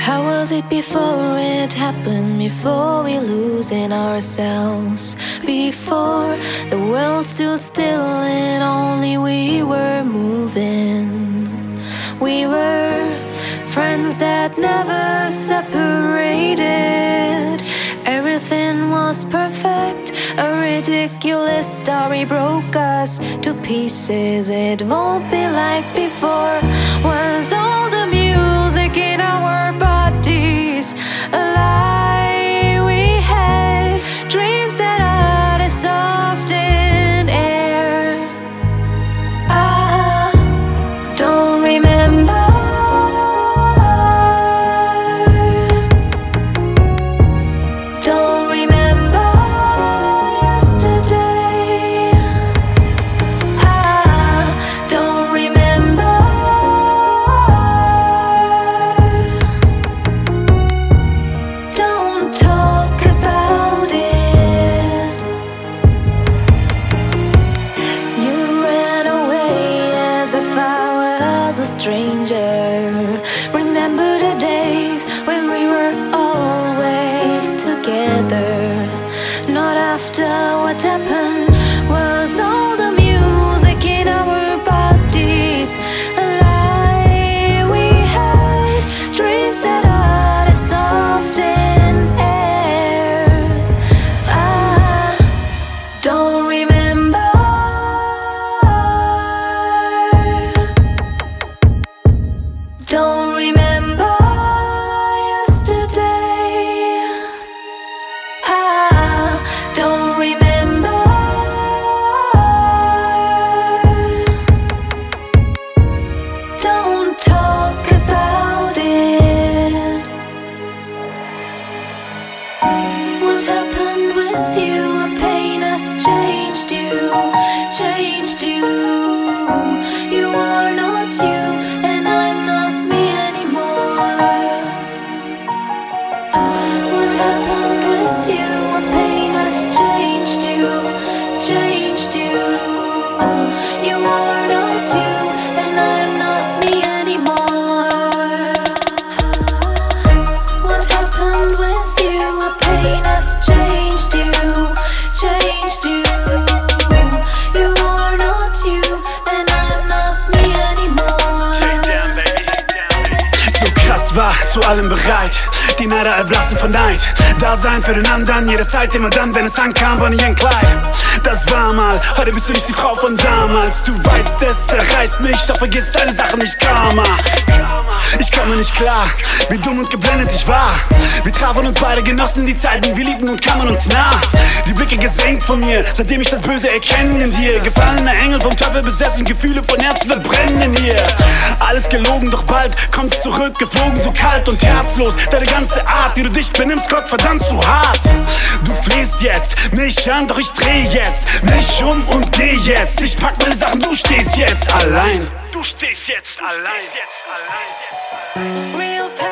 How was it before it happened? Before we losing ourselves? Before the world stood still and only we were moving. We were friends that never separated. Everything was perfect. A ridiculous story broke us to pieces. It won't be like before. Was all the music in our bodies a lie? We had dreams that are as soft in air. I don't remember. Don't remember yesterday. I don't remember. Don't talk about it. You ran away as if I was a stranger. Remember the days when we were always together. Not after what happened. Was all the music in our bodies a lie? We had dreams that are as soft in air. I don't remember. Don't remember yesterday. I don't remember. Don't talk about it. What happened with you? A pain has changed you, changed you. You are not you, and I'm not me anymore. What happened with you? A pain has changed you, changed you. You are not you, and I'm not me anymore. What happened with you? A pain has changed you, changed you. You are not you, and I'm not me anymore. So krass war, zu allem bereit. Die Neider erblassen von Neid. Dasein für den anderen, jederzeit, immer dann, wenn es ankam, war nie ein Kleid. Das war mal, heute bist du nicht die Frau von damals. Du weißt, es zerreißt mich, doch vergiss eine Sache nicht, Karma. Ich komme nicht klar, wie dumm und geblendet ich war. Wir trafen uns beide, genossen die Zeiten, wir liebten und kamen uns nah. Die Blicke gesenkt von mir, seitdem ich das Böse erkenne in dir. Gefallene Engel vom Teufel besessen, Gefühle von Herzen verbrennen hier. Alles gelogen, doch bald kommt's zurück, geflogen, so kalt und herzlos. Deine ganze Art, wie du dich benimmst, Gott verdammt so hart. Du flehst jetzt, mich an, doch ich dreh jetzt mich um und geh jetzt. Ich pack meine Sachen, du stehst jetzt allein. Du stehst jetzt allein. Real